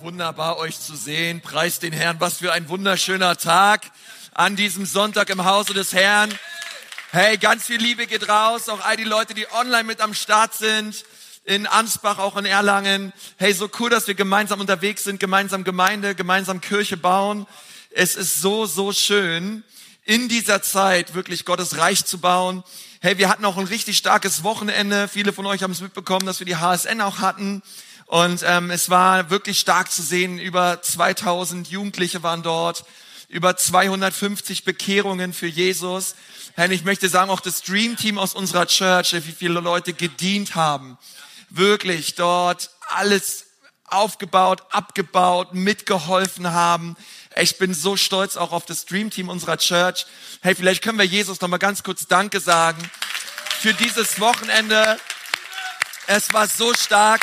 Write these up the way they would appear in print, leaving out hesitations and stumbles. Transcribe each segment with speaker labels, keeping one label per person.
Speaker 1: Wunderbar, euch zu sehen. Preist den Herrn. Was für ein wunderschöner Tag an diesem Sonntag im Hause des Herrn. Hey, ganz viel Liebe geht raus. Auch all die Leute, die online mit am Start sind. In Ansbach, auch in Erlangen. Hey, so cool, dass wir gemeinsam unterwegs sind, gemeinsam Gemeinde, gemeinsam Kirche bauen. Es ist so, so schön, in dieser Zeit wirklich Gottes Reich zu bauen. Hey, wir hatten auch ein richtig starkes Wochenende. Viele von euch haben es mitbekommen, dass wir die HSN auch hatten. Und es war wirklich stark zu sehen. Über 2000 Jugendliche waren dort. Über 250 Bekehrungen für Jesus. Herr, ich möchte sagen, auch das Dream-Team aus unserer Church, wie viele Leute gedient haben. Wirklich dort alles aufgebaut, abgebaut, mitgeholfen haben. Ich bin so stolz auch auf das Dream-Team unserer Church. Hey, vielleicht können wir Jesus noch mal ganz kurz Danke sagen für dieses Wochenende. Es war so stark.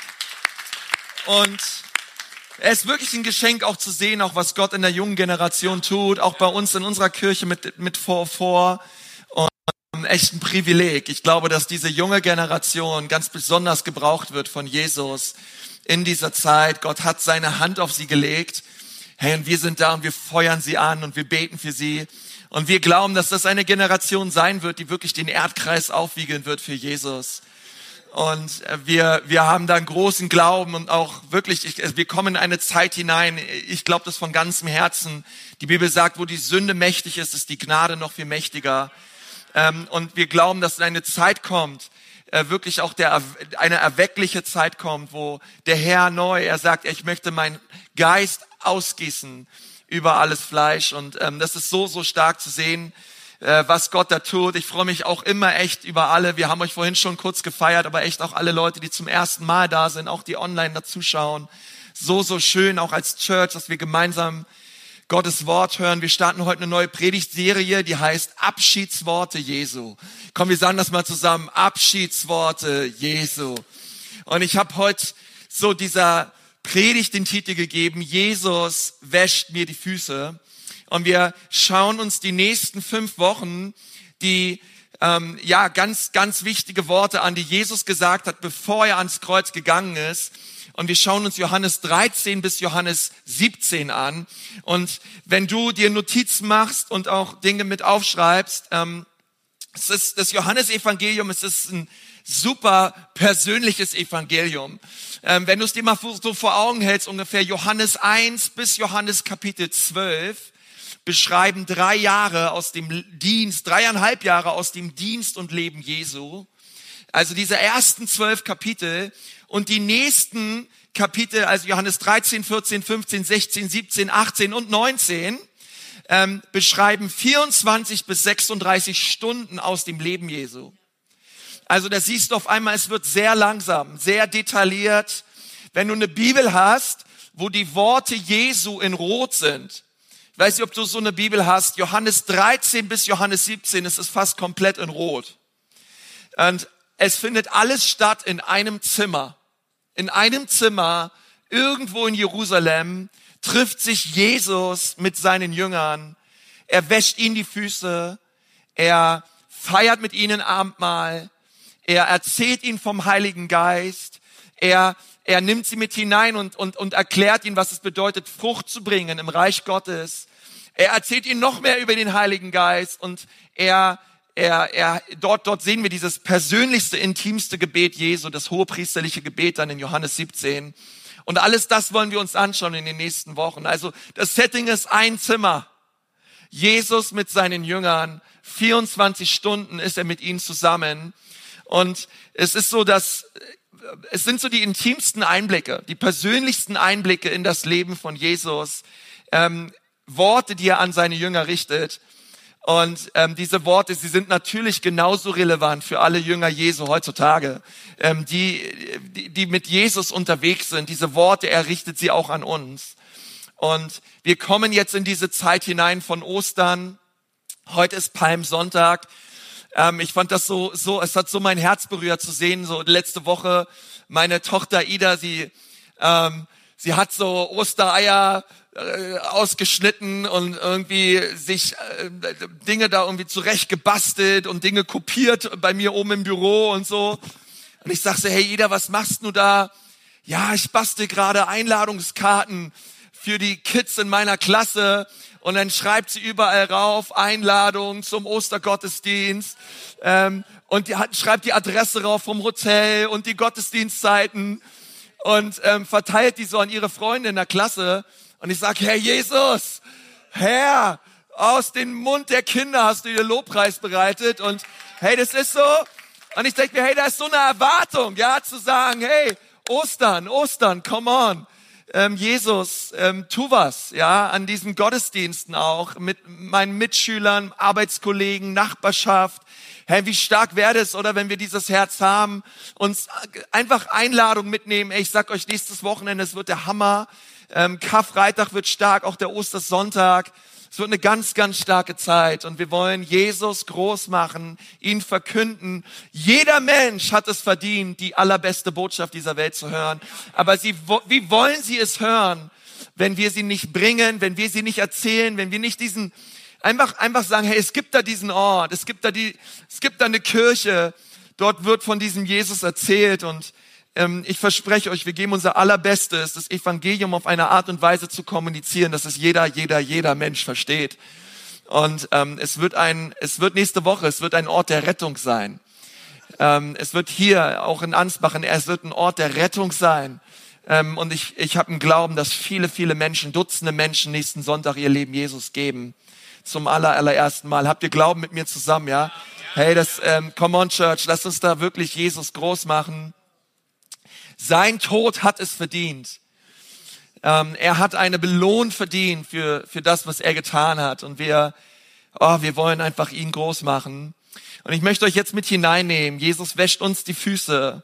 Speaker 1: Und es ist wirklich ein Geschenk auch zu sehen, auch was Gott in der jungen Generation tut, auch bei uns in unserer Kirche mit vor. Und echt ein Privileg. Ich glaube, dass diese junge Generation ganz besonders gebraucht wird von Jesus in dieser Zeit. Gott hat seine Hand auf sie gelegt. Hey, und wir sind da und wir feuern sie an und wir beten für sie. Und wir glauben, dass das eine Generation sein wird, die wirklich den Erdkreis aufwiegeln wird für Jesus. Und wir haben da einen großen Glauben und auch wirklich, wir kommen in eine Zeit hinein, ich glaube das von ganzem Herzen. Die Bibel sagt, wo die Sünde mächtig ist, ist die Gnade noch viel mächtiger. Und wir glauben, dass eine Zeit kommt, wirklich auch eine erweckliche Zeit kommt, wo der Herr er sagt, ich möchte meinen Geist ausgießen über alles Fleisch. Und das ist so, so stark zu sehen, was Gott da tut. Ich freue mich auch immer echt über alle. Wir haben euch vorhin schon kurz gefeiert, aber echt auch alle Leute, die zum ersten Mal da sind, auch die online dazuschauen. So, so schön, auch als Church, dass wir gemeinsam Gottes Wort hören. Wir starten heute eine neue Predigtserie, die heißt Abschiedsworte Jesu. Komm, wir sagen das mal zusammen. Abschiedsworte Jesu. Und ich habe heute so dieser Predigt den Titel gegeben, Jesus wäscht mir die Füße. Und wir schauen uns die nächsten 5 Wochen die ganz, ganz wichtige Worte an, die Jesus gesagt hat, bevor er ans Kreuz gegangen ist. Und wir schauen uns Johannes 13 bis Johannes 17 an. Und wenn du dir Notizen machst und auch Dinge mit aufschreibst, es ist das Johannesevangelium, es ist ein super persönliches Evangelium. Wenn du es dir mal so vor Augen hältst, ungefähr Johannes 1 bis Johannes Kapitel 12, beschreiben 3,5 Jahre aus dem Dienst und Leben Jesu. Also diese ersten 12 Kapitel und die nächsten Kapitel, also Johannes 13, 14, 15, 16, 17, 18 und 19, beschreiben 24 bis 36 Stunden aus dem Leben Jesu. Also da siehst du auf einmal, es wird sehr langsam, sehr detailliert. Wenn du eine Bibel hast, wo die Worte Jesu in Rot sind, ich weiß nicht, ob du so eine Bibel hast, Johannes 13 bis Johannes 17, es ist fast komplett in Rot. Und es findet alles statt in einem Zimmer. In einem Zimmer, irgendwo in Jerusalem, trifft sich Jesus mit seinen Jüngern. Er wäscht ihnen die Füße. Er feiert mit ihnen Abendmahl. Er erzählt ihnen vom Heiligen Geist. Er nimmt sie mit hinein und erklärt ihnen, was es bedeutet, Frucht zu bringen im Reich Gottes. Er erzählt ihnen noch mehr über den Heiligen Geist und dort sehen wir dieses persönlichste, intimste Gebet Jesu, das hohepriesterliche Gebet dann in Johannes 17. Und alles das wollen wir uns anschauen in den nächsten Wochen. Also das Setting ist ein Zimmer. Jesus mit seinen Jüngern, 24 Stunden ist er mit ihnen zusammen. Und es ist so, es sind so die intimsten Einblicke, die persönlichsten Einblicke in das Leben von Jesus, Worte, die er an seine Jünger richtet. Und diese Worte, sie sind natürlich genauso relevant für alle Jünger Jesu heutzutage, die mit Jesus unterwegs sind. Diese Worte, er richtet sie auch an uns. Und wir kommen jetzt in diese Zeit hinein von Ostern. Heute ist Palmsonntag. Ich fand das so, es hat so mein Herz berührt zu sehen. So letzte Woche meine Tochter Ida, sie hat so Ostereier ausgeschnitten und irgendwie sich Dinge da irgendwie zurecht gebastelt und Dinge kopiert bei mir oben im Büro und so. Und ich sag so, hey Ida, was machst du da? ja, ich bastel gerade Einladungskarten für die Kids in meiner Klasse. Und dann schreibt sie überall rauf, Einladung zum Ostergottesdienst. Und schreibt die Adresse rauf vom Hotel und die Gottesdienstzeiten. Und verteilt die so an ihre Freunde in der Klasse. Und ich sage, Herr Jesus, Herr, aus dem Mund der Kinder hast du dir Lobpreis bereitet. Und hey, das ist so. Und ich denke mir, hey, da ist so eine Erwartung, ja, zu sagen, hey, Ostern, come on. Jesus, tu was, ja, an diesen Gottesdiensten auch, mit meinen Mitschülern, Arbeitskollegen, Nachbarschaft. Hey, wie stark wäre es, oder wenn wir dieses Herz haben, uns einfach Einladung mitnehmen. Ey, ich sag euch, nächstes Wochenende, es wird der Hammer. Karfreitag wird stark, auch der Ostersonntag. Es wird eine ganz, ganz starke Zeit und wir wollen Jesus groß machen, ihn verkünden. Jeder Mensch hat es verdient, die allerbeste Botschaft dieser Welt zu hören. Aber wie wollen sie es hören, wenn wir sie nicht bringen, wenn wir sie nicht erzählen, wenn wir nicht einfach sagen, hey, es gibt da diesen Ort, es gibt da eine Kirche, dort wird von diesem Jesus erzählt und ich verspreche euch, wir geben unser Allerbestes, das Evangelium auf eine Art und Weise zu kommunizieren, dass es jeder Mensch versteht. Und es wird nächste Woche, es wird ein Ort der Rettung sein. Es wird hier, auch in Ansbach, es wird ein Ort der Rettung sein. Und ich habe einen Glauben, dass viele Menschen, Dutzende Menschen nächsten Sonntag ihr Leben Jesus geben. Zum allerersten Mal. Habt ihr Glauben mit mir zusammen, ja? Hey, come on Church, lasst uns da wirklich Jesus groß machen. Sein Tod hat es verdient. Er hat eine Belohnung verdient für das, was er getan hat. Und wir wollen einfach ihn groß machen. Und ich möchte euch jetzt mit hineinnehmen. Jesus wäscht uns die Füße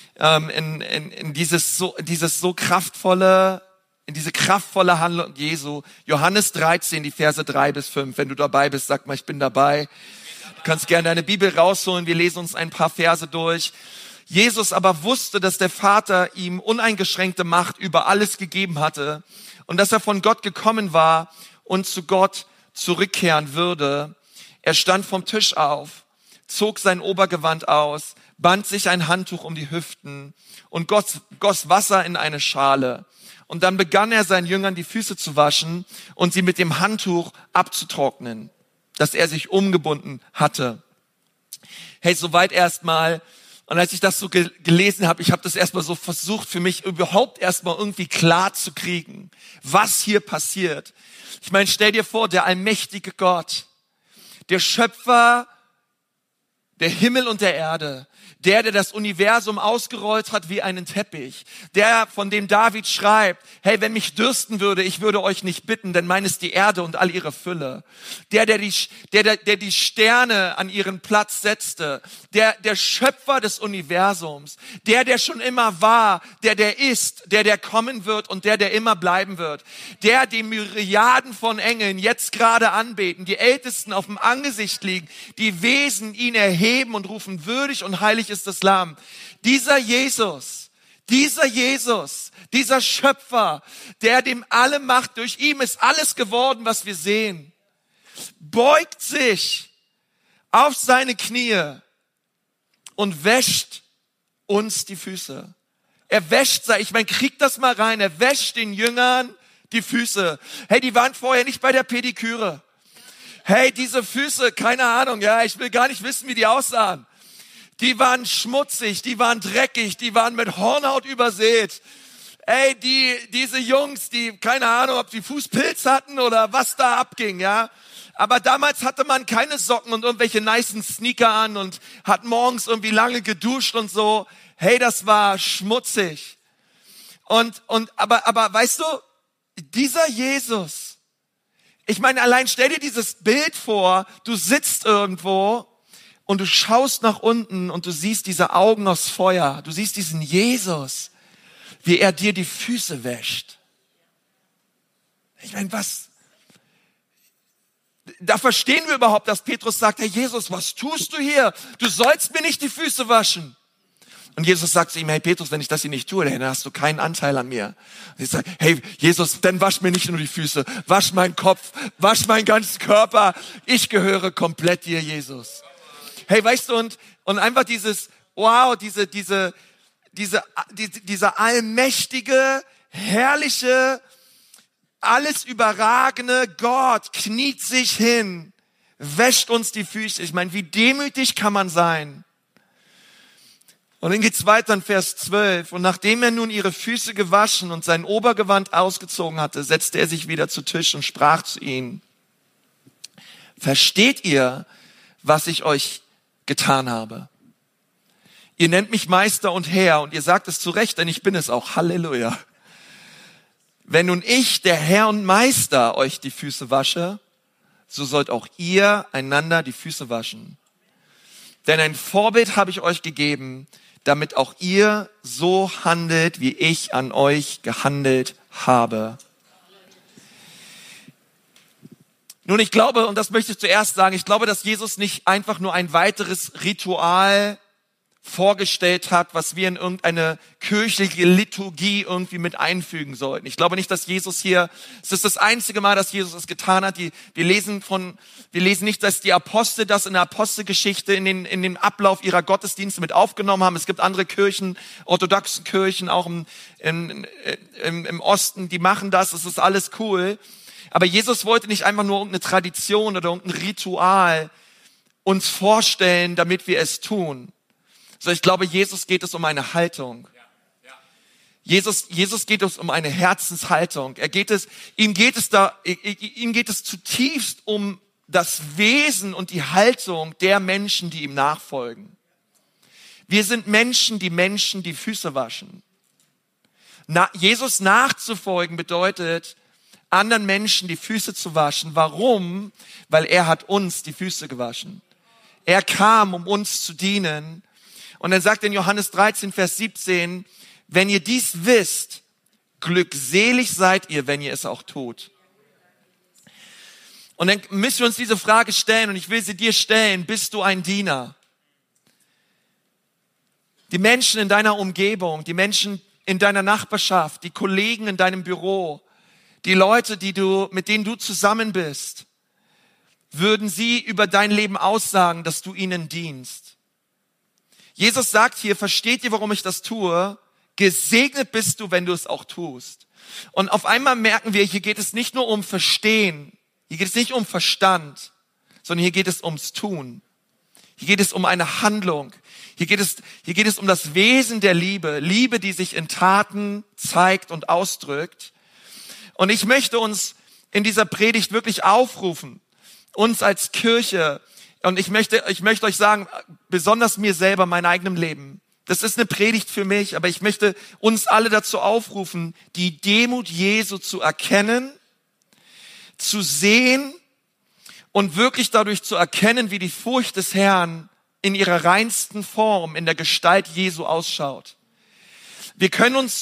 Speaker 1: in diese kraftvolle Handlung Jesu. Johannes 13, die Verse 3-5. Wenn du dabei bist, sag mal, ich bin dabei. Du kannst gerne deine Bibel rausholen. Wir lesen uns ein paar Verse durch. Jesus aber wusste, dass der Vater ihm uneingeschränkte Macht über alles gegeben hatte und dass er von Gott gekommen war und zu Gott zurückkehren würde. Er stand vom Tisch auf, zog sein Obergewand aus, band sich ein Handtuch um die Hüften und goss Wasser in eine Schale. Und dann begann er seinen Jüngern die Füße zu waschen und sie mit dem Handtuch abzutrocknen, das er sich umgebunden hatte. Hey, soweit erstmal. Und als ich das so gelesen habe, ich habe das erstmal so versucht, für mich überhaupt erstmal irgendwie klar zu kriegen, was hier passiert. Ich meine, stell dir vor, der allmächtige Gott, der Schöpfer der Himmel und der Erde, der das Universum ausgerollt hat wie einen Teppich, der, von dem David schreibt, hey, wenn mich dürsten würde, ich würde euch nicht bitten, denn mein ist die Erde und all ihre Fülle. Der die Sterne an ihren Platz setzte, der Schöpfer des Universums, der schon immer war, der ist, der kommen wird und der immer bleiben wird, der die Myriaden von Engeln jetzt gerade anbeten, die Ältesten auf dem Angesicht liegen, die Wesen ihn erheben und rufen, würdig und heilig ist das Lamm. Dieser Jesus, dieser Schöpfer, der dem alle Macht, durch ihm ist alles geworden, was wir sehen, beugt sich auf seine Knie und wäscht uns die Füße. Er wäscht, krieg das mal rein, er wäscht den Jüngern die Füße. Hey, die waren vorher nicht bei der Pediküre. Hey, diese Füße, keine Ahnung, ja, ich will gar nicht wissen, wie die aussahen. Die waren schmutzig, die waren dreckig, die waren mit Hornhaut übersät. Ey, diese Jungs, die, keine Ahnung, ob die Fußpilz hatten oder was da abging, ja. Aber damals hatte man keine Socken und irgendwelche nicen Sneaker an und hat morgens irgendwie lange geduscht und so. Hey, das war schmutzig. Aber weißt du, dieser Jesus, ich meine, allein stell dir dieses Bild vor, du sitzt irgendwo und du schaust nach unten und du siehst diese Augen aus Feuer. Du siehst diesen Jesus, wie er dir die Füße wäscht. Ich meine, da verstehen wir überhaupt, dass Petrus sagt, hey Jesus, was tust du hier? Du sollst mir nicht die Füße waschen. Und Jesus sagt zu ihm, hey Petrus, wenn ich das hier nicht tue, dann hast du keinen Anteil an mir. Und ich sage, hey Jesus, dann wasch mir nicht nur die Füße, wasch meinen Kopf, wasch meinen ganzen Körper. Ich gehöre komplett dir, Jesus. Hey, weißt du, und einfach dieses dieser allmächtige, herrliche, alles überragende Gott kniet sich hin, wäscht uns die Füße. Ich meine, wie demütig kann man sein? Und dann geht's weiter in Vers 12. Und nachdem er nun ihre Füße gewaschen und sein Obergewand ausgezogen hatte, setzte er sich wieder zu Tisch und sprach zu ihnen: Versteht ihr, was ich euch getan habe? Ihr nennt mich Meister und Herr und ihr sagt es zu Recht, denn ich bin es auch. Halleluja. Wenn nun ich, der Herr und Meister, euch die Füße wasche, so sollt auch ihr einander die Füße waschen. Denn ein Vorbild habe ich euch gegeben, damit auch ihr so handelt, wie ich an euch gehandelt habe. Nun, ich glaube, und das möchte ich zuerst sagen, ich glaube, dass Jesus nicht einfach nur ein weiteres Ritual vorgestellt hat, was wir in irgendeine kirchliche Liturgie irgendwie mit einfügen sollten. Ich glaube nicht, dass Jesus hier, es ist das einzige Mal, dass Jesus es getan hat. Wir lesen nicht, dass die Apostel das in der Apostelgeschichte in den Ablauf ihrer Gottesdienste mit aufgenommen haben. Es gibt andere Kirchen, orthodoxen Kirchen, auch im Osten, die machen das. Es ist alles cool. Aber Jesus wollte nicht einfach nur irgendeine Tradition oder irgendein Ritual uns vorstellen, damit wir es tun. So, ich glaube, Jesus geht es um eine Haltung. Jesus geht es um eine Herzenshaltung. Ihm geht es zutiefst um das Wesen und die Haltung der Menschen, die ihm nachfolgen. Wir sind Menschen, die Füße waschen. Jesus nachzufolgen bedeutet, anderen Menschen die Füße zu waschen. Warum? Weil er hat uns die Füße gewaschen. Er kam, um uns zu dienen. Und er sagt in Johannes 13, Vers 17, wenn ihr dies wisst, glückselig seid ihr, wenn ihr es auch tut. Und dann müssen wir uns diese Frage stellen, und ich will sie dir stellen: Bist du ein Diener? Die Menschen in deiner Umgebung, die Menschen in deiner Nachbarschaft, die Kollegen in deinem Büro, die Leute, mit denen du zusammen bist, würden sie über dein Leben aussagen, dass du ihnen dienst? Jesus sagt hier: Versteht ihr, warum ich das tue? Gesegnet bist du, wenn du es auch tust. Und auf einmal merken wir, hier geht es nicht nur um Verstehen, hier geht es nicht um Verstand, sondern hier geht es ums Tun. Hier geht es um eine Handlung. Hier geht es um das Wesen der Liebe. Liebe, die sich in Taten zeigt und ausdrückt. Und ich möchte uns in dieser Predigt wirklich aufrufen, uns als Kirche. Und ich möchte euch sagen, besonders mir selber, mein eigenem Leben. Das ist eine Predigt für mich, aber ich möchte uns alle dazu aufrufen, die Demut Jesu zu erkennen, zu sehen und wirklich dadurch zu erkennen, wie die Furcht des Herrn in ihrer reinsten Form, in der Gestalt Jesu ausschaut. Wir können uns,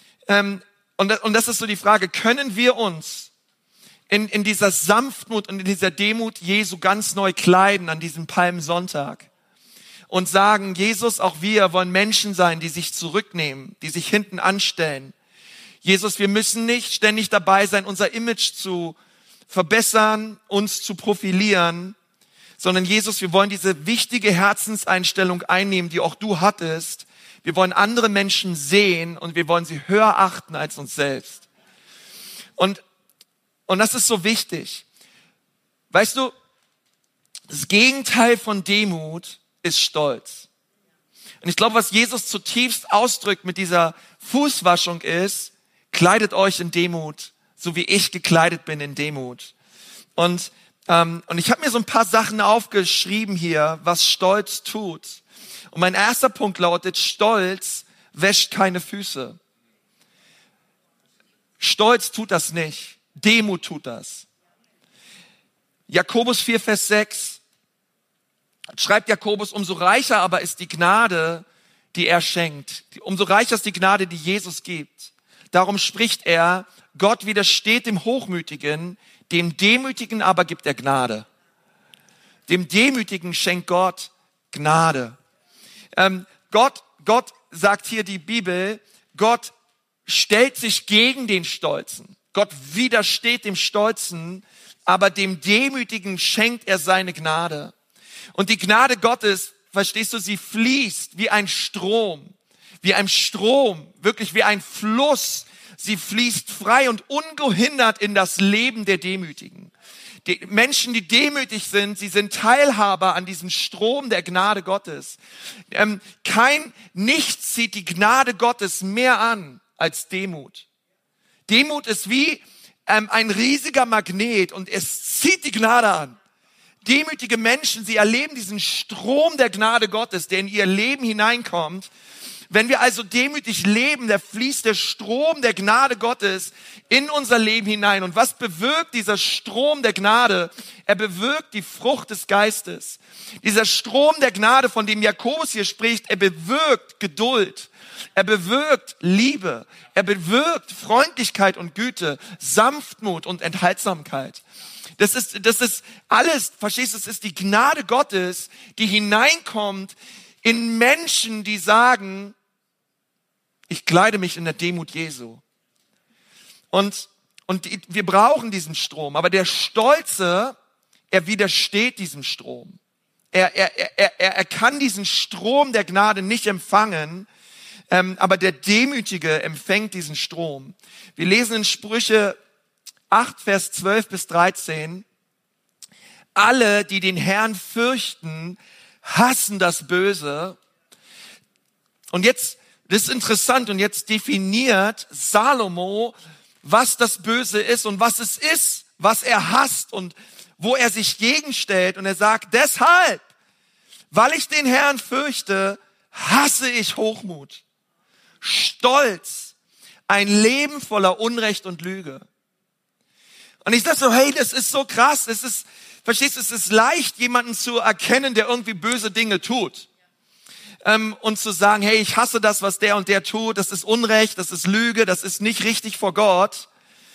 Speaker 1: und das ist so die Frage, können wir uns in dieser Sanftmut und in dieser Demut Jesu ganz neu kleiden an diesem Palmsonntag und sagen: Jesus, auch wir wollen Menschen sein, die sich zurücknehmen, die sich hinten anstellen. Jesus, wir müssen nicht ständig dabei sein, unser Image zu verbessern, uns zu profilieren, sondern Jesus, wir wollen diese wichtige Herzenseinstellung einnehmen, die auch du hattest. Wir wollen andere Menschen sehen und wir wollen sie höher achten als uns selbst. Und das ist so wichtig. Weißt du, das Gegenteil von Demut ist Stolz. Und ich glaube, was Jesus zutiefst ausdrückt mit dieser Fußwaschung ist: Kleidet euch in Demut, so wie ich gekleidet bin in Demut. Und ich habe mir so ein paar Sachen aufgeschrieben hier, was Stolz tut. Und mein erster Punkt lautet: Stolz wäscht keine Füße. Stolz tut das nicht. Demut tut das. Jakobus 4, Vers 6 schreibt Jakobus: Umso reicher aber ist die Gnade, die er schenkt. Umso reicher ist die Gnade, die Jesus gibt. Darum spricht er: Gott widersteht dem Hochmütigen, dem Demütigen aber gibt er Gnade. Dem Demütigen schenkt Gott Gnade. Gott sagt hier die Bibel, Gott stellt sich gegen den Stolzen. Gott widersteht dem Stolzen, aber dem Demütigen schenkt er seine Gnade. Und die Gnade Gottes, verstehst du, sie fließt wie ein Strom. wie ein Strom, wirklich wie ein Fluss. Sie fließt frei und ungehindert in das Leben der Demütigen. Die Menschen, die demütig sind, sie sind Teilhaber an diesem Strom der Gnade Gottes. Nichts zieht die Gnade Gottes mehr an als Demut. Demut ist wie ein riesiger Magnet und es zieht die Gnade an. Demütige Menschen, sie erleben diesen Strom der Gnade Gottes, der in ihr Leben hineinkommt. Wenn wir also demütig leben, da fließt der Strom der Gnade Gottes in unser Leben hinein. Und was bewirkt dieser Strom der Gnade? Er bewirkt die Frucht des Geistes. Dieser Strom der Gnade, von dem Jakobus hier spricht, er bewirkt Geduld. Er bewirkt Liebe. Er bewirkt Freundlichkeit und Güte, Sanftmut und Enthaltsamkeit. Das ist alles, verstehst du, es ist die Gnade Gottes, die hineinkommt in Menschen, die sagen, ich kleide mich in der Demut Jesu. Und wir brauchen diesen Strom, aber der Stolze, er widersteht diesem Strom. Er kann diesen Strom der Gnade nicht empfangen, aber der Demütige empfängt diesen Strom. Wir lesen in Sprüche 8, Vers 12 bis 13, alle, die den Herrn fürchten, hassen das Böse. Und jetzt, das ist interessant, und jetzt definiert Salomo, was das Böse ist und was es ist, was er hasst und wo er sich gegenstellt. Und er sagt, deshalb, weil ich den Herrn fürchte, hasse ich Hochmut, Stolz, ein Leben voller Unrecht und Lüge. Und ich sag so, hey, das ist so krass, verstehst du, es ist leicht, jemanden zu erkennen, der irgendwie böse Dinge tut. Und zu sagen, hey, ich hasse das, was der und der tut, das ist Unrecht, das ist Lüge, das ist nicht richtig vor Gott.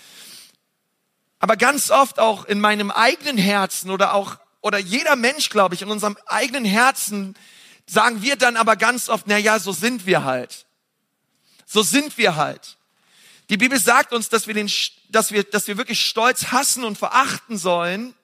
Speaker 1: Aber ganz oft auch in meinem eigenen Herzen oder jeder Mensch, glaube ich, in unserem eigenen Herzen sagen wir dann aber ganz oft, na ja, so sind wir halt. So sind wir halt. Die Bibel sagt uns, dass wir wirklich Stolz hassen und verachten sollen.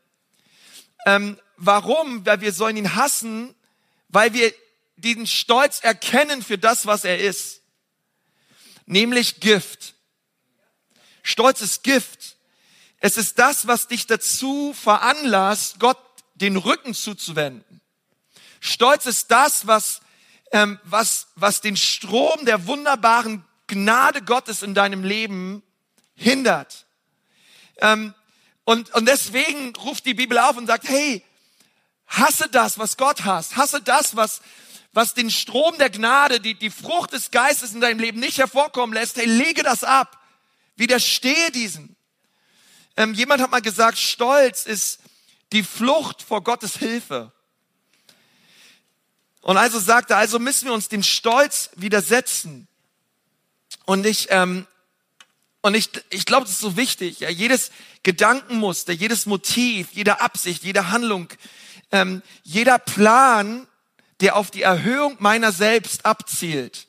Speaker 1: Warum? Weil wir sollen ihn hassen, weil wir diesen Stolz erkennen für das, was er ist. Nämlich Gift. Stolz ist Gift. Es ist das, was dich dazu veranlasst, Gott den Rücken zuzuwenden. Stolz ist das, was den Strom der wunderbaren Gnade Gottes in deinem Leben hindert. Und deswegen ruft die Bibel auf und sagt, hey, hasse das, was Gott hasst. Hasse das, was den Strom der Gnade, die Frucht des Geistes in deinem Leben nicht hervorkommen lässt. Hey, lege das ab. Widerstehe diesen. Jemand hat mal gesagt, Stolz ist die Flucht vor Gottes Hilfe. Und also sagte, also müssen wir uns dem Stolz widersetzen. Und ich glaube, das ist so wichtig. Ja, jedes Gedankenmuster, jedes Motiv, jede Absicht, jede Handlung, jeder Plan, der auf die Erhöhung meiner selbst abzielt.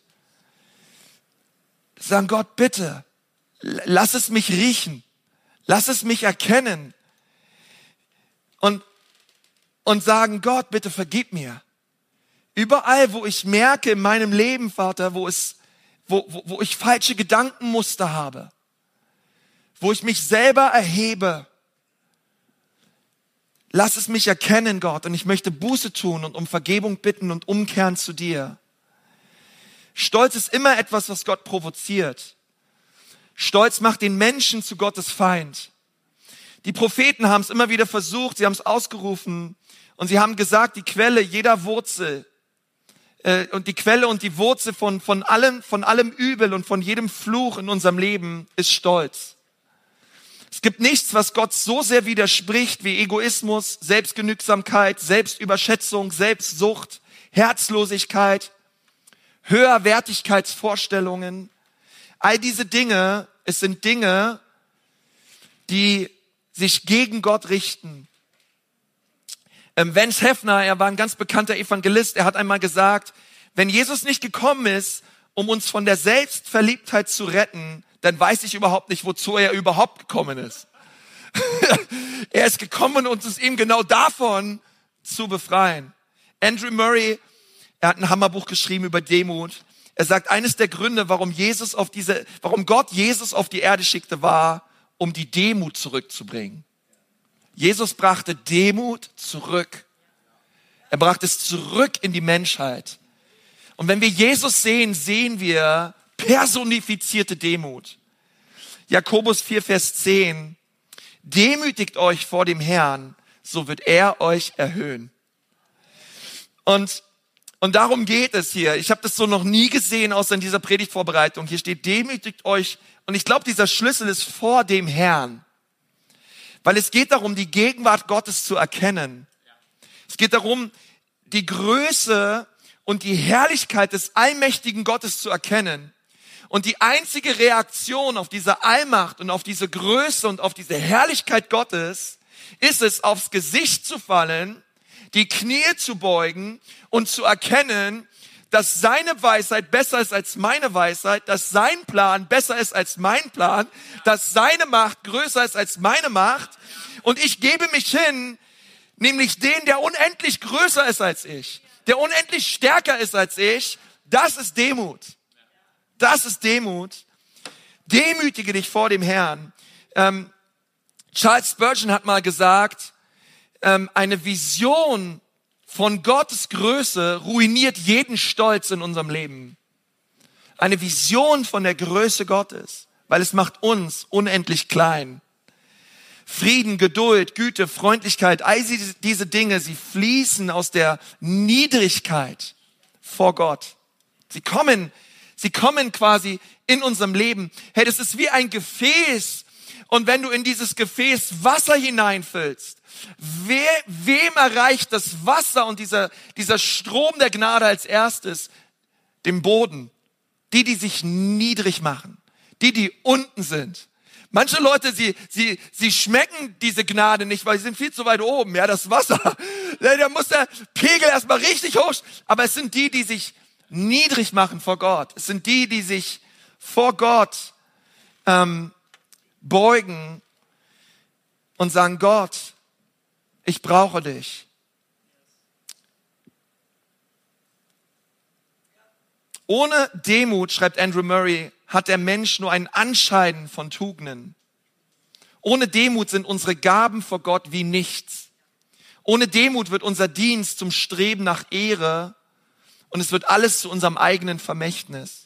Speaker 1: Sagen, Gott, bitte, lass es mich riechen. Lass es mich erkennen. Und sagen, Gott, bitte vergib mir. Überall, wo ich merke in meinem Leben, Vater, wo ich falsche Gedankenmuster habe, wo ich mich selber erhebe, lass es mich erkennen, Gott, und ich möchte Buße tun und um Vergebung bitten und umkehren zu dir. Stolz ist immer etwas, was Gott provoziert. Stolz macht den Menschen zu Gottes Feind. Die Propheten haben es immer wieder versucht, sie haben es ausgerufen und sie haben gesagt, die Quelle jeder Wurzel und die Quelle und die Wurzel von allem Übel und von jedem Fluch in unserem Leben ist Stolz. Es gibt nichts, was Gott so sehr widerspricht wie Egoismus, Selbstgenügsamkeit, Selbstüberschätzung, Selbstsucht, Herzlosigkeit, Höherwertigkeitsvorstellungen. All diese Dinge, es sind Dinge, die sich gegen Gott richten. Vance Havner, er war ein ganz bekannter Evangelist, er hat einmal gesagt, wenn Jesus nicht gekommen ist, um uns von der Selbstverliebtheit zu retten, dann weiß ich überhaupt nicht, wozu er überhaupt gekommen ist. Er ist gekommen, um uns eben genau davon zu befreien. Andrew Murray, er hat ein Hammerbuch geschrieben über Demut. Er sagt, eines der Gründe, warum Gott Jesus auf die Erde schickte, war, um die Demut zurückzubringen. Jesus brachte Demut zurück. Er brachte es zurück in die Menschheit. Und wenn wir Jesus sehen, sehen wir personifizierte Demut. Jakobus 4, Vers 10. Demütigt euch vor dem Herrn, so wird er euch erhöhen. Und darum geht es hier. Ich habe das so noch nie gesehen, außer in dieser Predigtvorbereitung. Hier steht, demütigt euch. Und ich glaube, dieser Schlüssel ist vor dem Herrn. Weil es geht darum, die Gegenwart Gottes zu erkennen. Es geht darum, die Größe und die Herrlichkeit des allmächtigen Gottes zu erkennen. Und die einzige Reaktion auf diese Allmacht und auf diese Größe und auf diese Herrlichkeit Gottes ist es, aufs Gesicht zu fallen, die Knie zu beugen und zu erkennen, dass seine Weisheit besser ist als meine Weisheit, dass sein Plan besser ist als mein Plan, dass seine Macht größer ist als meine Macht. Und ich gebe mich hin, nämlich den, der unendlich größer ist als ich, der unendlich stärker ist als ich. Das ist Demut. Das ist Demut. Demütige dich vor dem Herrn. Charles Spurgeon hat mal gesagt, eine Vision von Gottes Größe ruiniert jeden Stolz in unserem Leben. Eine Vision von der Größe Gottes, weil es macht uns unendlich klein. Frieden, Geduld, Güte, Freundlichkeit, all diese Dinge, sie fließen aus der Niedrigkeit vor Gott. Sie kommen quasi in unserem Leben. Hey, das ist wie ein Gefäß. Und wenn du in dieses Gefäß Wasser hineinfüllst, wem erreicht das Wasser und dieser Strom der Gnade als erstes? Dem Boden. Die sich niedrig machen. Die unten sind. Manche Leute, sie schmecken diese Gnade nicht, weil sie sind viel zu weit oben. Ja, das Wasser, da muss der Pegel erstmal richtig hoch. Aber es sind die sich niedrig machen vor Gott. Es sind die sich vor Gott beugen und sagen, Gott, ich brauche dich. Ohne Demut, schreibt Andrew Murray, hat der Mensch nur ein Anschein von Tugenden. Ohne Demut sind unsere Gaben vor Gott wie nichts. Ohne Demut wird unser Dienst zum Streben nach Ehre und es wird alles zu unserem eigenen Vermächtnis.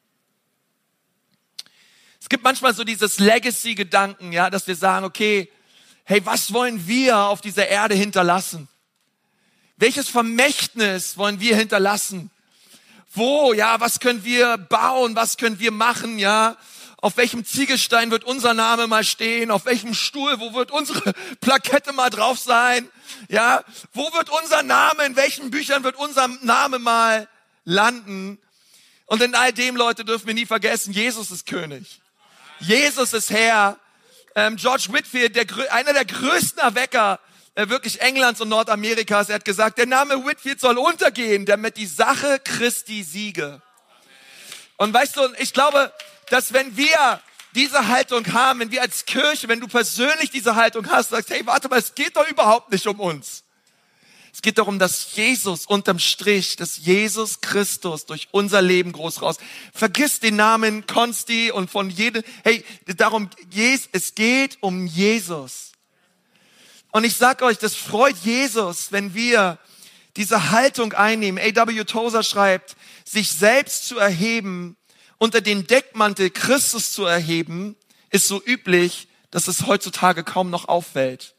Speaker 1: Es gibt manchmal so dieses Legacy-Gedanken, ja, dass wir sagen, okay, hey, was wollen wir auf dieser Erde hinterlassen? Welches Vermächtnis wollen wir hinterlassen? Was können wir bauen? Was können wir machen? Ja, auf welchem Ziegelstein wird unser Name mal stehen? Auf welchem Stuhl? Wo wird unsere Plakette mal drauf sein? Ja, wo wird unser Name? In welchen Büchern wird unser Name mal landen? Und in all dem, Leute, dürfen wir nie vergessen, Jesus ist König. Jesus ist Herr. George Whitefield, einer der größten Erwecker wirklich Englands und Nordamerikas, er hat gesagt, der Name Whitefield soll untergehen, damit die Sache Christi siege. Und weißt du, ich glaube, dass wenn wir diese Haltung haben, wenn wir als Kirche, wenn du persönlich diese Haltung hast, sagst, hey, warte mal, es geht doch überhaupt nicht um uns. Es geht darum, dass Jesus unterm Strich, dass Jesus Christus durch unser Leben groß raus. Vergiss den Namen Konsti und von jedem, hey, es geht um Jesus. Und ich sag euch, das freut Jesus, wenn wir diese Haltung einnehmen. A.W. Tozer schreibt, sich selbst zu erheben, unter den Deckmantel Christus zu erheben, ist so üblich, dass es heutzutage kaum noch auffällt.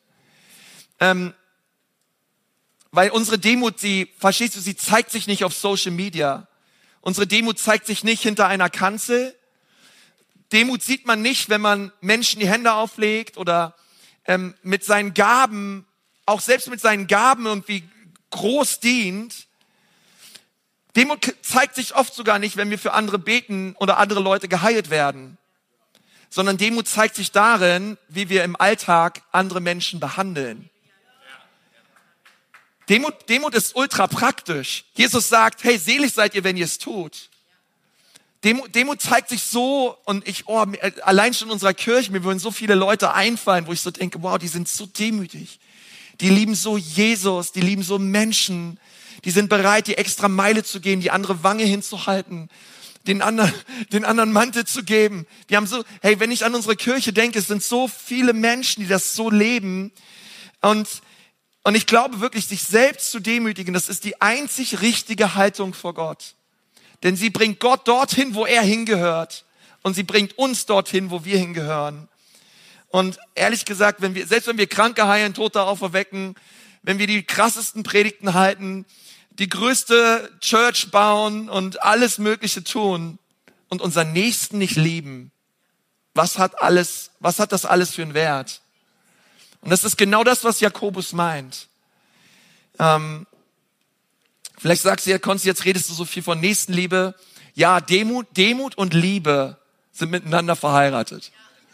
Speaker 1: Weil unsere Demut, sie zeigt sich nicht auf Social Media. Unsere Demut zeigt sich nicht hinter einer Kanzel. Demut sieht man nicht, wenn man Menschen die Hände auflegt oder mit seinen Gaben, auch selbst mit seinen Gaben irgendwie groß dient. Demut zeigt sich oft sogar nicht, wenn wir für andere beten oder andere Leute geheilt werden, sondern Demut zeigt sich darin, wie wir im Alltag andere Menschen behandeln. Demut ist ultra praktisch. Jesus sagt, hey, selig seid ihr, wenn ihr es tut. Demut zeigt sich so, und allein schon in unserer Kirche, mir würden so viele Leute einfallen, wo ich so denke, wow, die sind so demütig. Die lieben so Jesus, die lieben so Menschen, die sind bereit, die extra Meile zu gehen, die andere Wange hinzuhalten. den anderen Mantel zu geben. Wir haben hey, wenn ich an unsere Kirche denke, es sind so viele Menschen, die das so leben. Und ich glaube wirklich, sich selbst zu demütigen, das ist die einzig richtige Haltung vor Gott. Denn sie bringt Gott dorthin, wo er hingehört. Und sie bringt uns dorthin, wo wir hingehören. Und ehrlich gesagt, selbst wenn wir Kranke heilen, Tote auferwecken, wenn wir die krassesten Predigten halten, die größte Church bauen und alles Mögliche tun und unseren Nächsten nicht lieben, was hat das alles für einen Wert? Und das ist genau das, was Jakobus meint. Vielleicht sagst du, Konsti, jetzt redest du so viel von Nächstenliebe. Ja, Demut und Liebe sind miteinander verheiratet.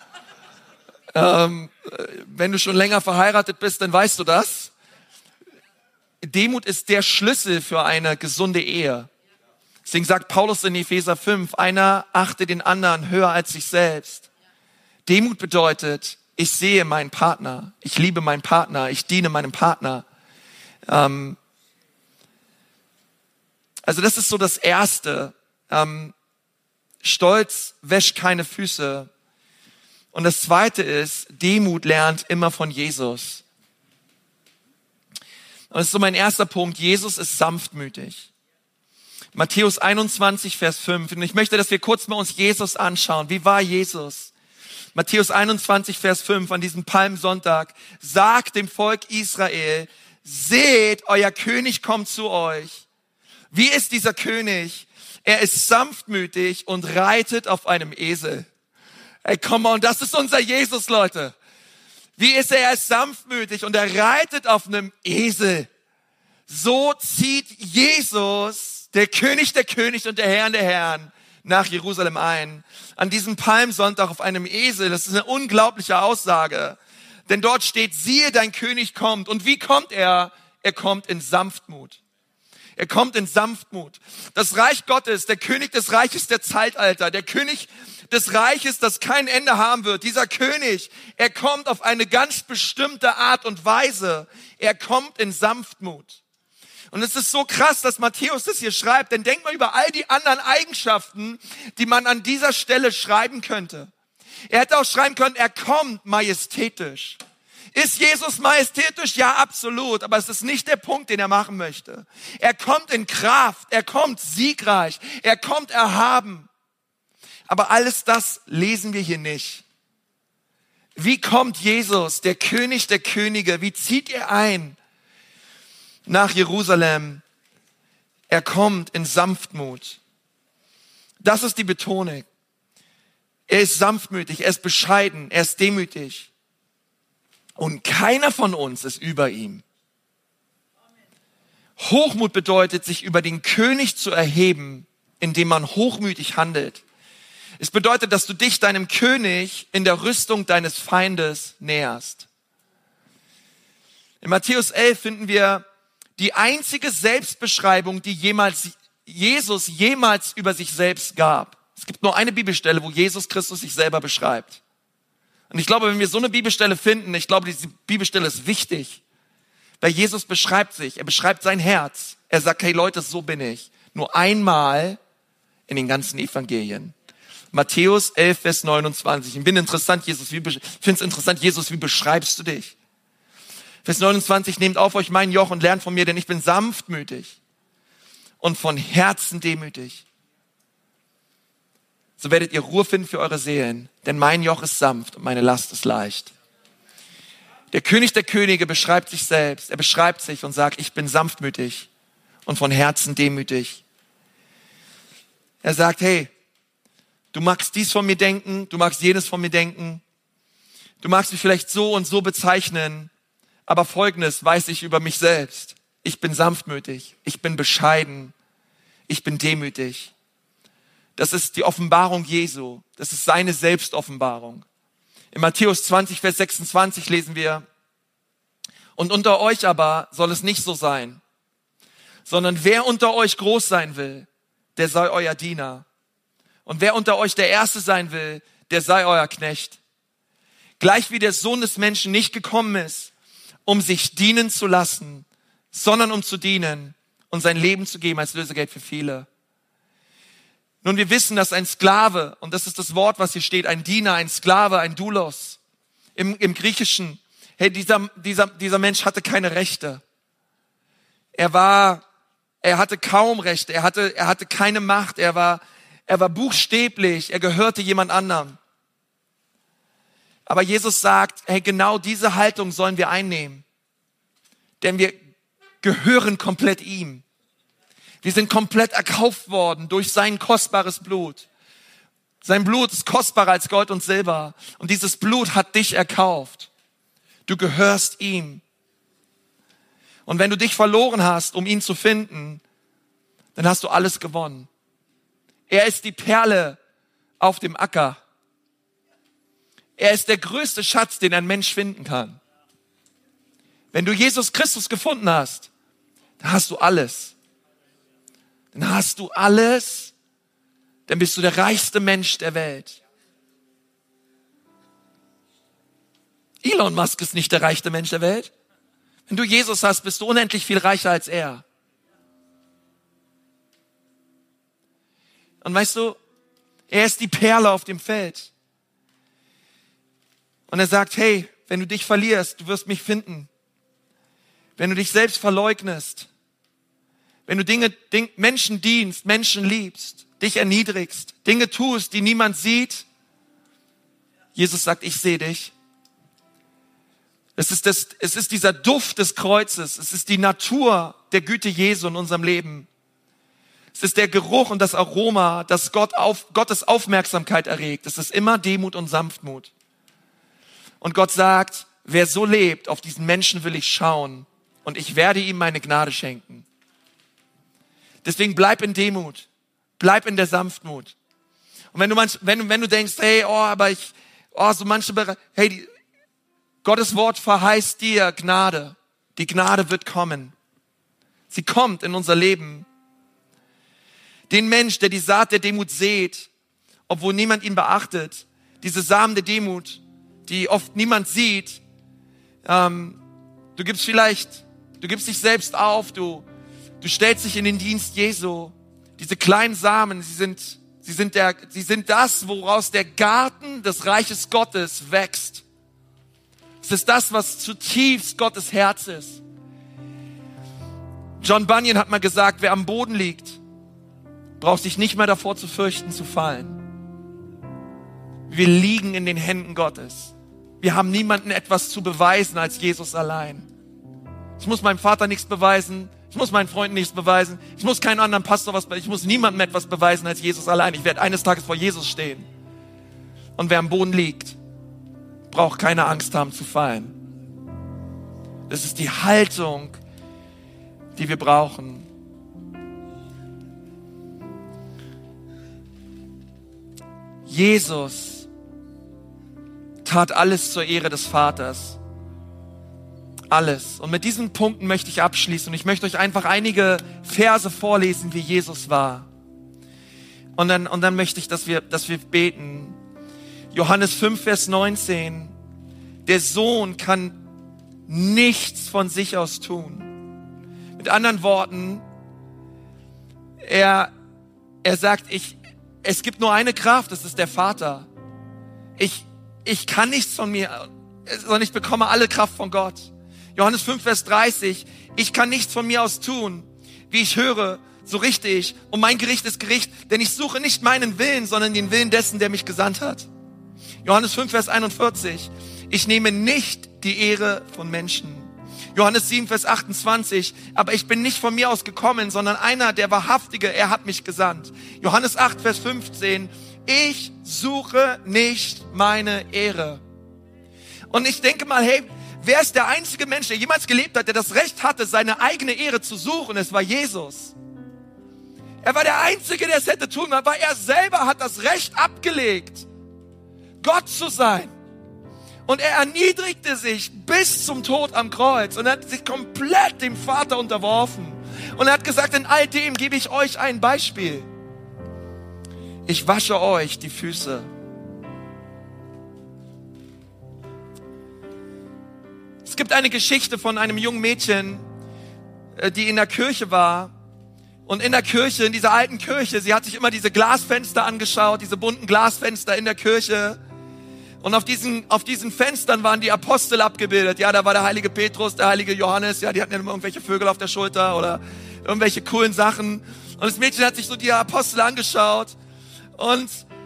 Speaker 1: Wenn du schon länger verheiratet bist, dann weißt du das. Demut ist der Schlüssel für eine gesunde Ehe. Deswegen sagt Paulus in Epheser 5, einer achte den anderen höher als sich selbst. Demut bedeutet, ich sehe meinen Partner, ich liebe meinen Partner, ich diene meinem Partner. Also das ist so das Erste. Stolz wäscht keine Füße. Und das Zweite ist, Demut lernt immer von Jesus. Und das ist so mein erster Punkt. Jesus ist sanftmütig. Matthäus 21, Vers 5. Und ich möchte, dass wir kurz mal uns Jesus anschauen. Wie war Jesus? Matthäus 21, Vers 5, an diesem Palmsonntag. Sagt dem Volk Israel, seht, euer König kommt zu euch. Wie ist dieser König? Er ist sanftmütig und reitet auf einem Esel. Ey, come on, das ist unser Jesus, Leute. Wie ist er? Er ist sanftmütig und er reitet auf einem Esel. So zieht Jesus, der König und der Herren, nach Jerusalem ein. An diesem Palmsonntag auf einem Esel. Das ist eine unglaubliche Aussage. Denn dort steht, siehe, dein König kommt. Und wie kommt er? Er kommt in Sanftmut. Er kommt in Sanftmut. Das Reich Gottes, der König des Reiches der Zeitalter, der König des Reiches, das kein Ende haben wird. Dieser König, er kommt auf eine ganz bestimmte Art und Weise. Er kommt in Sanftmut. Und es ist so krass, dass Matthäus das hier schreibt, denn denk mal über all die anderen Eigenschaften, die man an dieser Stelle schreiben könnte. Er hätte auch schreiben können, er kommt majestätisch. Ist Jesus majestätisch? Ja, absolut. Aber es ist nicht der Punkt, den er machen möchte. Er kommt in Kraft. Er kommt siegreich. Er kommt erhaben. Aber alles das lesen wir hier nicht. Wie kommt Jesus, der König der Könige? Wie zieht er ein nach Jerusalem? Er kommt in Sanftmut. Das ist die Betonung. Er ist sanftmütig, er ist bescheiden, er ist demütig. Und keiner von uns ist über ihm. Hochmut bedeutet, sich über den König zu erheben, indem man hochmütig handelt. Es bedeutet, dass du dich deinem König in der Rüstung deines Feindes näherst. In Matthäus 11 finden wir die einzige Selbstbeschreibung, die Jesus jemals über sich selbst gab. Es gibt nur eine Bibelstelle, wo Jesus Christus sich selber beschreibt. Und ich glaube, wenn wir so eine Bibelstelle finden, ich glaube, diese Bibelstelle ist wichtig, weil Jesus beschreibt sich, er beschreibt sein Herz. Er sagt, hey Leute, so bin ich. Nur einmal in den ganzen Evangelien. Matthäus 11, Vers 29. Ich finde es interessant, Jesus, wie beschreibst du dich? Vers 29, nehmt auf euch mein Joch und lernt von mir, denn ich bin sanftmütig und von Herzen demütig. So werdet ihr Ruhe finden für eure Seelen, denn mein Joch ist sanft und meine Last ist leicht. Der König der Könige beschreibt sich selbst. Er beschreibt sich und sagt, ich bin sanftmütig und von Herzen demütig. Er sagt, hey, du magst dies von mir denken, du magst jenes von mir denken, du magst mich vielleicht so und so bezeichnen, aber Folgendes weiß ich über mich selbst. Ich bin sanftmütig, ich bin bescheiden, ich bin demütig. Das ist die Offenbarung Jesu. Das ist seine Selbstoffenbarung. In Matthäus 20, Vers 26 lesen wir, und unter euch aber soll es nicht so sein, sondern wer unter euch groß sein will, der sei euer Diener. Und wer unter euch der Erste sein will, der sei euer Knecht. Gleich wie der Sohn des Menschen nicht gekommen ist, um sich dienen zu lassen, sondern um zu dienen und sein Leben zu geben als Lösegeld für viele. Nun, wir wissen, dass ein Sklave, und das ist das Wort, was hier steht, ein Diener, ein Sklave, ein Doulos, im Griechischen, hey, dieser Mensch hatte keine Rechte. Er hatte kaum Rechte, er hatte keine Macht, er war buchstäblich, er gehörte jemand anderem. Aber Jesus sagt, hey, genau diese Haltung sollen wir einnehmen. Denn wir gehören komplett ihm. Wir sind komplett erkauft worden durch sein kostbares Blut. Sein Blut ist kostbarer als Gold und Silber. Und dieses Blut hat dich erkauft. Du gehörst ihm. Und wenn du dich verloren hast, um ihn zu finden, dann hast du alles gewonnen. Er ist die Perle auf dem Acker. Er ist der größte Schatz, den ein Mensch finden kann. Wenn du Jesus Christus gefunden hast, dann hast du alles. Dann hast du alles, dann bist du der reichste Mensch der Welt. Elon Musk ist nicht der reichste Mensch der Welt. Wenn du Jesus hast, bist du unendlich viel reicher als er. Und weißt du, er ist die Perle auf dem Feld. Und er sagt, hey, wenn du dich verlierst, du wirst mich finden. Wenn du dich selbst verleugnest, wenn du Menschen dienst, Menschen liebst, dich erniedrigst, Dinge tust, die niemand sieht, Jesus sagt, ich sehe dich. Es ist dieser Duft des Kreuzes, es ist die Natur der Güte Jesu in unserem Leben. Es ist der Geruch und das Aroma, das Gottes Aufmerksamkeit erregt. Es ist immer Demut und Sanftmut. Und Gott sagt, wer so lebt, auf diesen Menschen will ich schauen und ich werde ihm meine Gnade schenken. Deswegen bleib in Demut, bleib in der Sanftmut. Und wenn du denkst, hey, Gottes Wort verheißt dir Gnade. Die Gnade wird kommen. Sie kommt in unser Leben. Den Mensch, der die Saat der Demut sät, obwohl niemand ihn beachtet, diese Samen der Demut, die oft niemand sieht, du gibst dich selbst auf, du stellst dich in den Dienst Jesu. Diese kleinen Samen, sie sind das, woraus der Garten des Reiches Gottes wächst. Es ist das, was zutiefst Gottes Herz ist. John Bunyan hat mal gesagt, wer am Boden liegt, braucht sich nicht mehr davor zu fürchten, zu fallen. Wir liegen in den Händen Gottes. Wir haben niemandem etwas zu beweisen als Jesus allein. Ich muss meinem Vater nichts beweisen. Ich muss meinen Freunden nichts beweisen. Ich muss keinen anderen Pastor was beweisen. Ich muss niemandem etwas beweisen als Jesus allein. Ich werde eines Tages vor Jesus stehen. Und wer am Boden liegt, braucht keine Angst haben zu fallen. Das ist die Haltung, die wir brauchen. Jesus tat alles zur Ehre des Vaters. Alles. Und mit diesen Punkten möchte ich abschließen. Und ich möchte euch einfach einige Verse vorlesen, wie Jesus war. Und dann möchte ich, dass wir beten. Johannes 5, Vers 19. Der Sohn kann nichts von sich aus tun. Mit anderen Worten, er sagt, es gibt nur eine Kraft, das ist der Vater. Ich kann nichts von mir, sondern ich bekomme alle Kraft von Gott. Johannes 5, Vers 30, ich kann nichts von mir aus tun, wie ich höre, so richte ich. Und mein Gericht ist Gericht, denn ich suche nicht meinen Willen, sondern den Willen dessen, der mich gesandt hat. Johannes 5, Vers 41, ich nehme nicht die Ehre von Menschen. Johannes 7, Vers 28, aber ich bin nicht von mir aus gekommen, sondern einer, der Wahrhaftige, er hat mich gesandt. Johannes 8, Vers 15, ich suche nicht meine Ehre. Und ich denke mal, hey, wer ist der einzige Mensch, der jemals gelebt hat, der das Recht hatte, seine eigene Ehre zu suchen? Es war Jesus. Er war der Einzige, der es hätte tun können, aber er selber hat das Recht abgelegt, Gott zu sein. Und er erniedrigte sich bis zum Tod am Kreuz und hat sich komplett dem Vater unterworfen. Und er hat gesagt, in all dem gebe ich euch ein Beispiel. Ich wasche euch die Füße. Es gibt eine Geschichte von einem jungen Mädchen, die in der Kirche war Und in der Kirche, in dieser alten Kirche, sie hat sich immer diese Glasfenster angeschaut, diese bunten Glasfenster in der Kirche. Und auf diesen Fenstern waren die Apostel abgebildet. Ja, da war der heilige Petrus, der heilige Johannes. Ja, die hatten ja immer irgendwelche Vögel auf der Schulter oder irgendwelche coolen Sachen. Und das Mädchen hat sich so die Apostel angeschaut. Und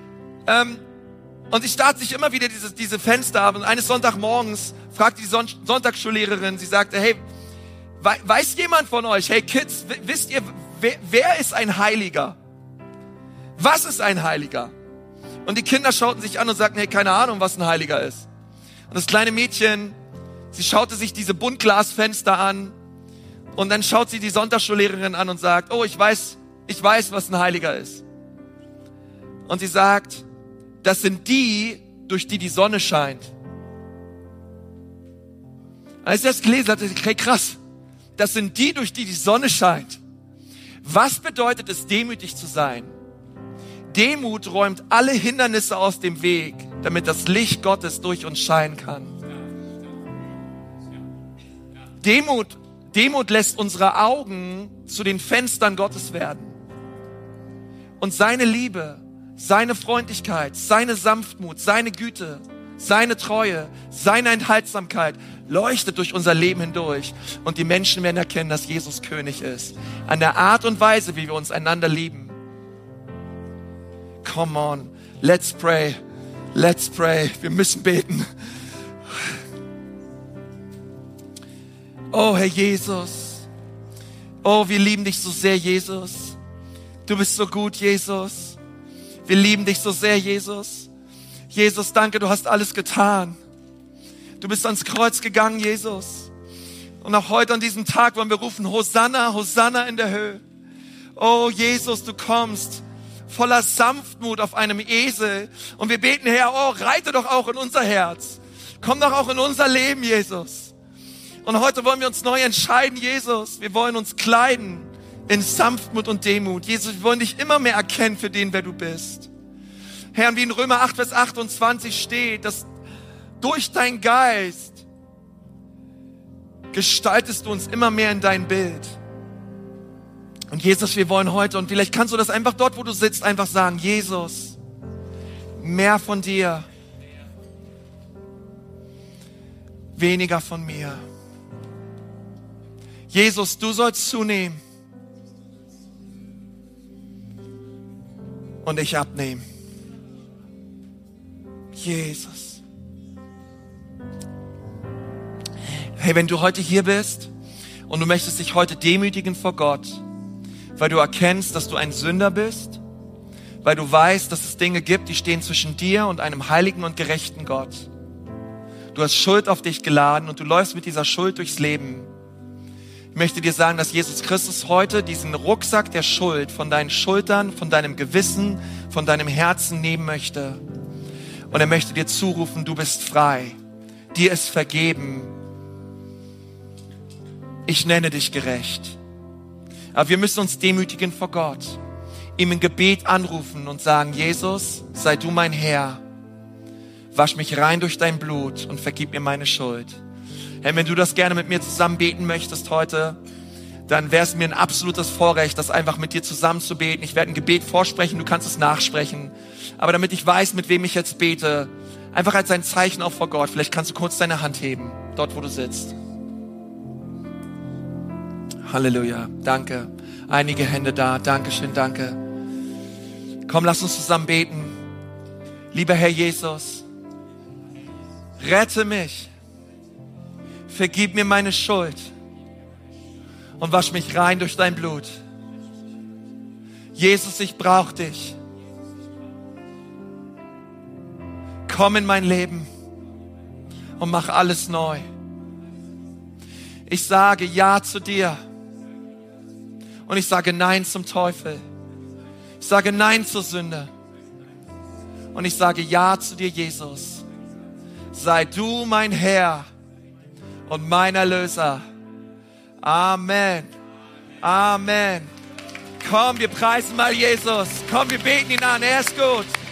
Speaker 1: sie starrt sich immer wieder diese Fenster ab. Und eines Sonntagmorgens fragte die Sonntagsschullehrerin, sie sagte, hey, weiß jemand von euch, hey Kids, wisst ihr, wer ist ein Heiliger? Was ist ein Heiliger? Und die Kinder schauten sich an und sagten, hey, keine Ahnung, was ein Heiliger ist. Und das kleine Mädchen, sie schaute sich diese Buntglasfenster an und dann schaut sie die Sonntagsschullehrerin an und sagt, oh, ich weiß, was ein Heiliger ist. Und sie sagt, das sind die, durch die die Sonne scheint. Als ich das gelesen hatte, dachte ich, hey, krass, das sind die, durch die die Sonne scheint. Was bedeutet es, demütig zu sein? Demut räumt alle Hindernisse aus dem Weg, damit das Licht Gottes durch uns scheinen kann. Demut lässt unsere Augen zu den Fenstern Gottes werden. Und seine Liebe, seine Freundlichkeit, seine Sanftmut, seine Güte, seine Treue, seine Enthaltsamkeit leuchtet durch unser Leben hindurch. Und die Menschen werden erkennen, dass Jesus König ist. An der Art und Weise, wie wir uns einander lieben. Come on, let's pray. Let's pray. Wir müssen beten. Oh, Herr Jesus. Oh, wir lieben dich so sehr, Jesus. Du bist so gut, Jesus. Wir lieben dich so sehr, Jesus. Jesus, danke, du hast alles getan. Du bist ans Kreuz gegangen, Jesus. Und auch heute an diesem Tag wollen wir rufen, Hosanna, Hosanna in der Höhe. Oh, Jesus, du kommst voller Sanftmut auf einem Esel. Und wir beten, Herr, oh, reite doch auch in unser Herz. Komm doch auch in unser Leben, Jesus. Und heute wollen wir uns neu entscheiden, Jesus. Wir wollen uns kleiden in Sanftmut und Demut. Jesus, wir wollen dich immer mehr erkennen für den, wer du bist. Herr, wie in Römer 8, Vers 28 steht, dass durch deinen Geist gestaltest du uns immer mehr in dein Bild. Und Jesus, wir wollen heute, und vielleicht kannst du das einfach dort, wo du sitzt, einfach sagen, Jesus, mehr von dir, weniger von mir. Jesus, du sollst zunehmen und ich abnehmen. Jesus. Hey, wenn du heute hier bist und du möchtest dich heute demütigen vor Gott, weil du erkennst, dass du ein Sünder bist, weil du weißt, dass es Dinge gibt, die stehen zwischen dir und einem heiligen und gerechten Gott. Du hast Schuld auf dich geladen und du läufst mit dieser Schuld durchs Leben. Ich möchte dir sagen, dass Jesus Christus heute diesen Rucksack der Schuld von deinen Schultern, von deinem Gewissen, von deinem Herzen nehmen möchte. Und er möchte dir zurufen, du bist frei. Dir ist vergeben. Ich nenne dich gerecht. Aber wir müssen uns demütigen vor Gott, ihm im Gebet anrufen und sagen, Jesus, sei du mein Herr, wasch mich rein durch dein Blut und vergib mir meine Schuld. Herr, wenn du das gerne mit mir zusammen beten möchtest heute, dann wäre es mir ein absolutes Vorrecht, das einfach mit dir zusammen zu beten. Ich werde ein Gebet vorsprechen, du kannst es nachsprechen. Aber damit ich weiß, mit wem ich jetzt bete, einfach als ein Zeichen auch vor Gott, vielleicht kannst du kurz deine Hand heben, dort wo du sitzt. Halleluja, danke. Einige Hände da, Dankeschön, danke. Komm, lass uns zusammen beten. Lieber Herr Jesus, rette mich, vergib mir meine Schuld und wasch mich rein durch dein Blut. Jesus, ich brauche dich. Komm in mein Leben und mach alles neu. Ich sage Ja zu dir. Und ich sage Nein zum Teufel. Ich sage Nein zur Sünde. Und ich sage Ja zu dir, Jesus. Sei du mein Herr und mein Erlöser. Amen. Amen. Komm, wir preisen mal Jesus. Komm, wir beten ihn an. Er ist gut.